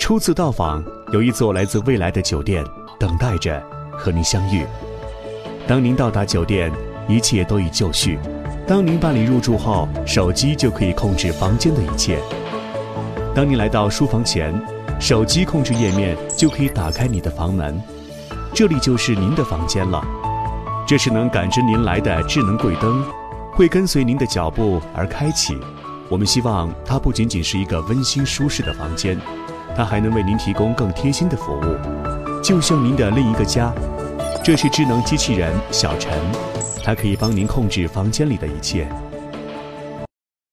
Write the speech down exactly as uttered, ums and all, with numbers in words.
初次到访，有一座来自未来的酒店等待着和您相遇。当您到达酒店，一切都已就绪。当您办理入住后，手机就可以控制房间的一切。当您来到书房前，手机控制页面就可以打开你的房门，这里就是您的房间了。这是能感知您来的智能柜灯，会跟随您的脚步而开启。我们希望它不仅仅是一个温馨舒适的房间，它还能为您提供更贴心的服务，就像您的另一个家。这是智能机器人小陈，它可以帮您控制房间里的一切。